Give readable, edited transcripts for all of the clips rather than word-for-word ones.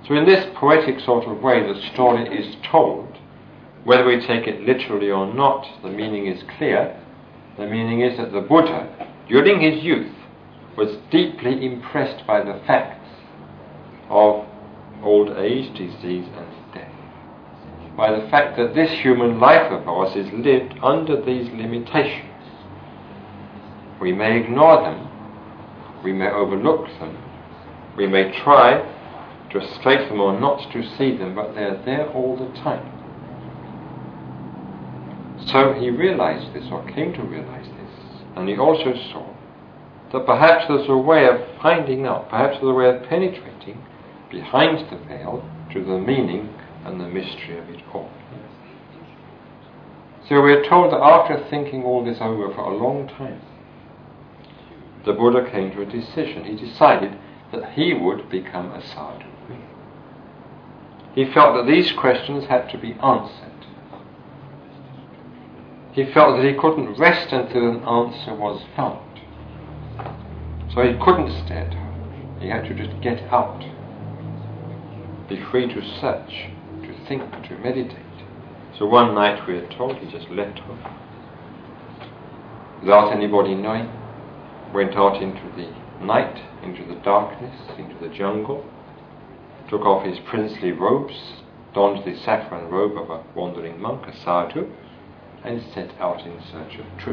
So in this poetic sort of way, the story is told. Whether we take it literally or not, the meaning is clear. The meaning is that the Buddha, during his youth, was deeply impressed by the facts of old age, disease and death. By the fact that this human life of ours is lived under these limitations. We may ignore them, we may overlook them, we may try to escape them or not to see them, but they're there all the time. So he realized this, or came to realize this, and he also saw that perhaps there's a way of finding out, perhaps there's a way of penetrating behind the veil to the meaning and the mystery of it all. So we are told that after thinking all this over for a long time, the Buddha came to a decision. He decided that he would become a sadhu. He felt that these questions had to be answered. He felt that he couldn't rest until an answer was found. So he couldn't stay at home. He had to just get out. Be free to search, to think, to meditate. So one night, we are told, he just left home. Without anybody knowing, went out into the night, into the darkness, into the jungle, took off his princely robes, donned the saffron robe of a wandering monk, a sadhu, and set out in search of truth.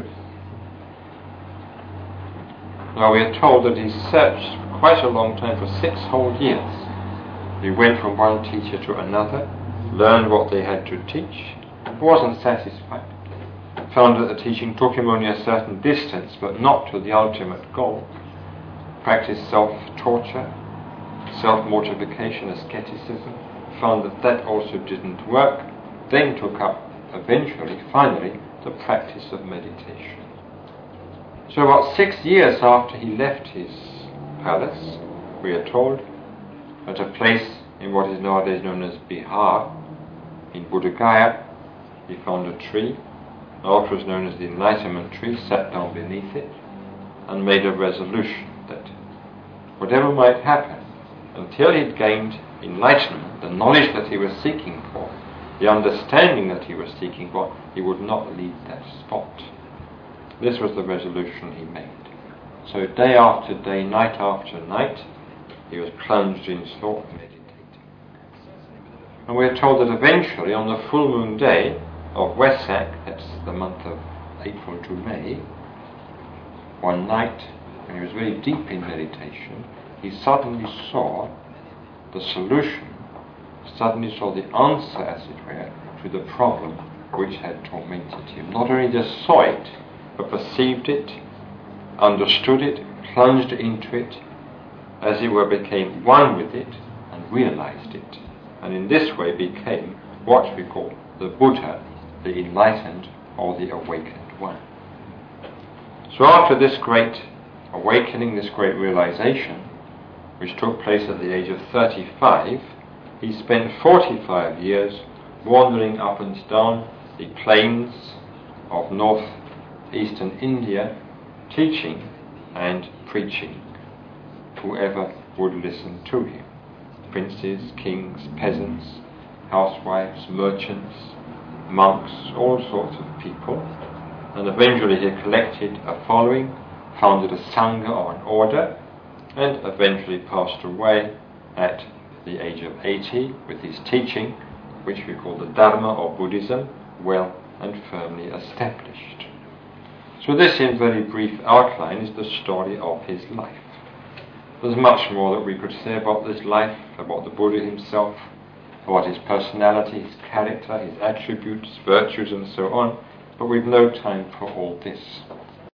Now we are told that he searched for quite a long time, for 6 whole years. He went from one teacher to another, learned what they had to teach, wasn't satisfied, found that the teaching took him only a certain distance, but not to the ultimate goal, practiced self-torture, self-mortification, asceticism, found that that also didn't work, then took up, eventually, finally, the practice of meditation. So about 6 years after he left his palace, we are told, at a place in what is nowadays known as Bihar, in Buddha Gaya, he found a tree, what was known as the Enlightenment tree, sat down beneath it, and made a resolution that whatever might happen, until he'd gained enlightenment, the knowledge that he was seeking for, the understanding that he was seeking for, he would not leave that spot. This was the resolution he made. So day after day, night after night, he was plunged in thought, meditating. And we are told that eventually, on the full moon day of Wesak, that's the month of April to May, one night, when he was very deep in meditation, he suddenly saw the solution, suddenly saw the answer, as it were, to the problem which had tormented him. Not only just saw it, but perceived it, understood it, plunged into it, as it were, became one with it, and realized it. And in this way became what we call the Buddha, the enlightened or the awakened one. So after this great awakening, this great realization, which took place at the age of 35, he spent 45 years wandering up and down the plains of northeastern India, teaching and preaching whoever would listen to him. Princes, kings, peasants, housewives, merchants, monks, all sorts of people. And eventually he collected a following, founded a sangha or an order, and eventually passed away at the age of 80 with his teaching, which we call the Dharma or Buddhism, well and firmly established. So this, in very brief outline, is the story of his life. There's much more that we could say about this life, about the Buddha himself, about his personality, his character, his attributes, virtues and so on, but we've no time for all this.